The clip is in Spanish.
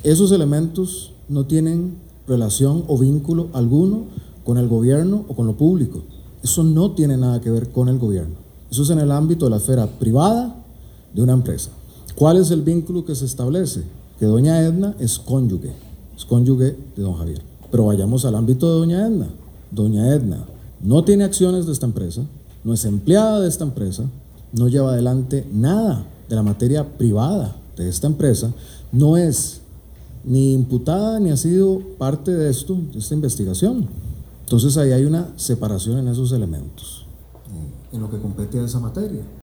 Esos elementos no tienen relación o vínculo alguno con el gobierno o con lo público. Eso no tiene nada que ver con el gobierno. Eso es en el ámbito de la esfera privada de una empresa. ¿Cuál es el vínculo que se establece? Que doña Edna es cónyuge de don Javier. Pero vayamos al ámbito de doña Edna. Doña Edna no tiene acciones de esta empresa, no es empleada de esta empresa, no lleva adelante nada de la materia privada de esta empresa, no es ni imputada ni ha sido parte de esta investigación. Entonces ahí hay una separación en esos elementos, en lo que compete a esa materia.